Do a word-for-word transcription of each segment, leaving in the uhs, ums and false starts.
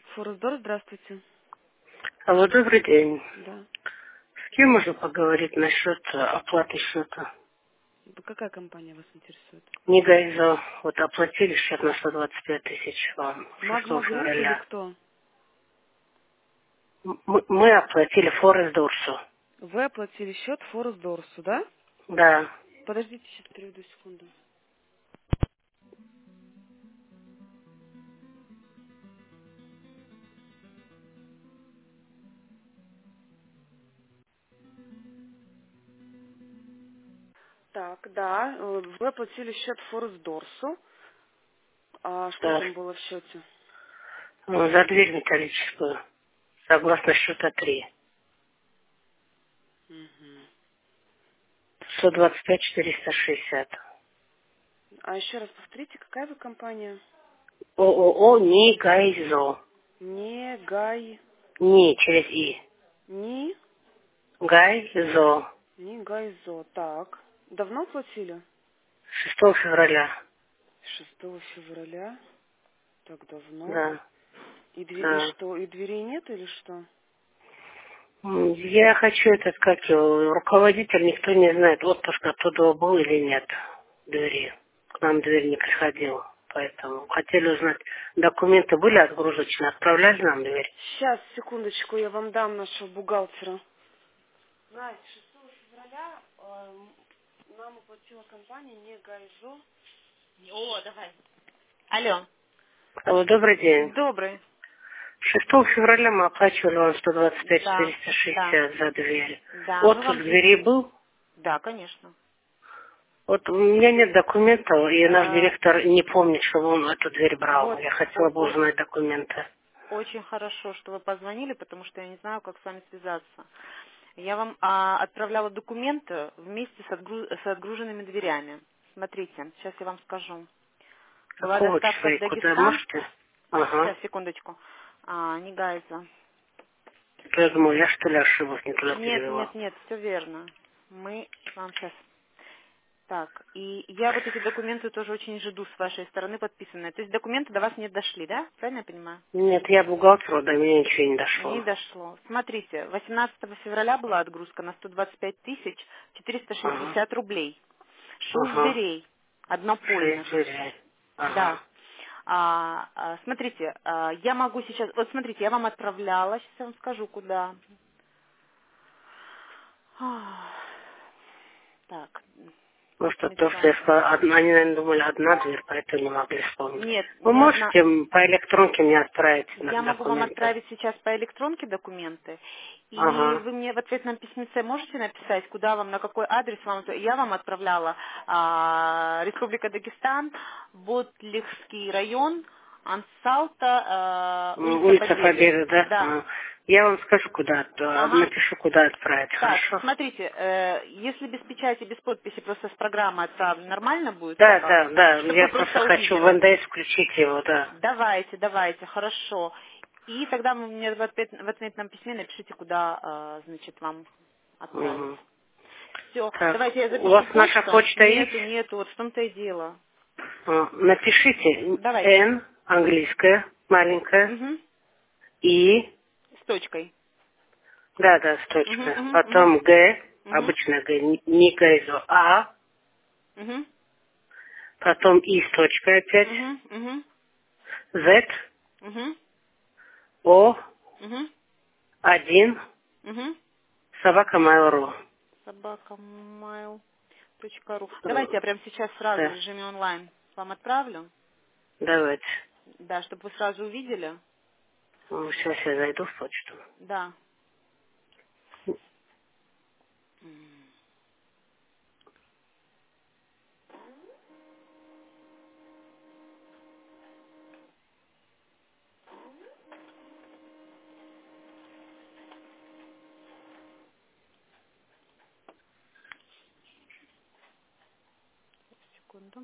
Форсдор, здравствуйте. Алло, добрый день. Да. С кем можно поговорить насчет э, оплаты счета? Какая компания вас интересует? Нига из вот оплатили счет на сто двадцать пять тысяч вам Магма шестого Групп или февраля. кто? М- Мы, мы оплатили Форест Дорсу. Вы оплатили счет Форсдорсу, да? Да. Подождите, сейчас переведу секунду. Так, да, э, вы оплатили счет Форсдорсу. А что Да. там было в счете? Ну, за дверь металлическую. Согласно счета три. Мгм. сто двадцать пять четыреста шестьдесят. А еще раз повторите, какая вы компания? ООО Нигайзо. Не Гай... Ни через И. Ни... Гайзо. Не Гайзо. Так. Давно платили? шестого февраля. Шестого февраля. Так давно. Да. И, дверь, и Да. что, и дверей нет или что? М, Я хочу этот, как его, руководитель, никто не знает, отпуск оттуда был или нет, двери. К нам дверь не приходил, поэтому хотели узнать, документы были отгрузочные, отправляли нам дверь? Сейчас, секундочку, я вам дам нашего бухгалтера. Знаете, шестого февраля э, нам оплатила компания не Гайзо. О, давай. Алло. Алло, добрый день. Добрый. шестого февраля мы оплачивали вам сто двадцать пять Да, четыреста да, шестьдесят за дверь. да, мы Отпуск вам... пи- двери был? Да, конечно. Вот у меня нет документов, и наш Э, директор не помнит, что он эту дверь брал. вот, Я хотела бы о- узнать документы. очень хорошо, что вы позвонили, потому что я не знаю, как с вами связаться. Я вам а, отправляла документы вместе с, отгру- с отгруженными дверями. Смотрите, сейчас я вам скажу. Была Какого доставка числа в и куда Дагестан. можете? Ага. Сейчас, секундочку. А, не Гайза. Я думаю, я что ли ошиблась, не туда Нет, перевела. нет, нет, все верно. Мы вам сейчас... Так, и я вот эти документы тоже очень жду с вашей стороны подписанные. То есть документы до вас не дошли, да? Правильно я понимаю? Нет, я бухгалтер, до меня ничего не Не дошло. дошло. Смотрите, восемнадцатого февраля была отгрузка на сто двадцать пять тысяч четыреста Ага, шестьдесят рублей. Шесть ага, дверей, шесть однопольных. дверей. Да. Ага. А, а, смотрите, а, я могу сейчас... Вот смотрите, я вам отправляла, сейчас я вам скажу, куда. Ах, Так, Может, это то, что я Митрофан. сказала, одна, они, наверное, думали, одна дверь, поэтому не могли вспомнить. Нет, Вы не одна. можете м, по электронке мне отправить на- Я могу вам документы? отправить сейчас по электронке документы, и Ага. вы мне в ответном письмеце можете написать, куда вам, на какой адрес вам... Я вам отправляла а, Республика Дагестан, Ботлихский район, Ансалта, а, М, улица Улица Победы. Победы, да? Да. А. Я вам скажу, куда, отправ- Ага. напишу, куда отправить, Так, хорошо? смотрите, э, если без печати, без подписи, просто с программы отправлю, нормально будет Да, пока? да, да, Чтобы я вы просто просто хочу в увидели. эн дэ эс включить его, да. Давайте, давайте, хорошо. И тогда вы мне в, ответ, в ответном письме напишите, куда, э, значит, вам отправить. Мгм. Все, Так, давайте я у запишу вас наша почту. почта есть? Нету, нету, вот в том-то и дело. А, Напишите Давайте. Н, английская, маленькая, Угу. И, С точкой. да, да, с Угу, точкой. угу, угу. Потом Г, Угу. обычно Г, не не Гайзо, А, Угу. потом И с точкой опять, Угу. Угу. Z, Угу. О, Угу. один, Угу. собака Mail.ru. Собака mail точка ру. Э, Давайте я прямо сейчас сразу в Да, режиме онлайн вам отправлю. давайте. Да, чтобы вы сразу увидели. Ну, сейчас я зайду в почту. Да. М, Секунду.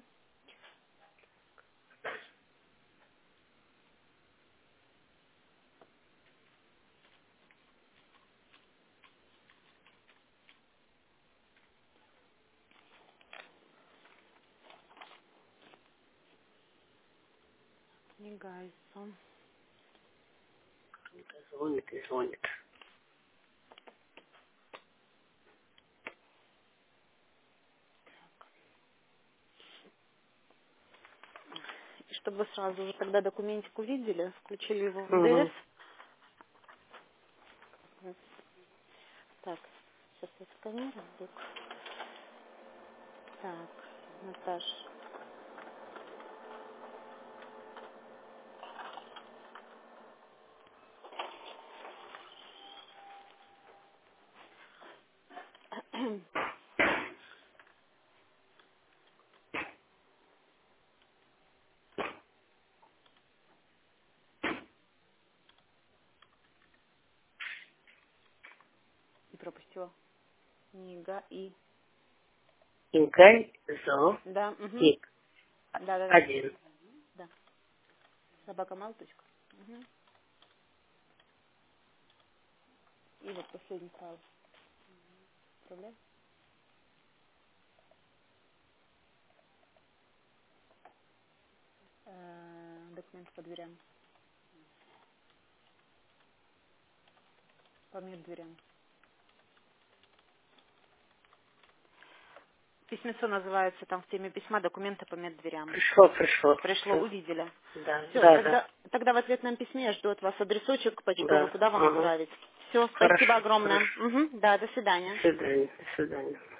Не гайсон. Звонит и звонит. И чтобы вы сразу же тогда документик увидели, включили его в эн дэ эс. Угу. Так, сейчас я сканирую. вдруг. Так, Наташ. И пропустила. Нига и... Инкай, зо, Да, угу. ник. Да, да, да. Один. Да. Собака Малточка. Угу. И вот последний файл. Отправляй. Э, Документы по дверям. По мир дверям. Письмецо называется там в теме письма «Документы по меддверям». Пришло, пришло. Пришло, Все. увидели. Да, Все, да, да. тогда, тогда в ответном письме я жду от вас адресочек почтовый, Да. куда вам Ага. отправить. Все, спасибо Хорошо, огромное. хорошо. Угу, да, до До свидания. свидания. До свидания.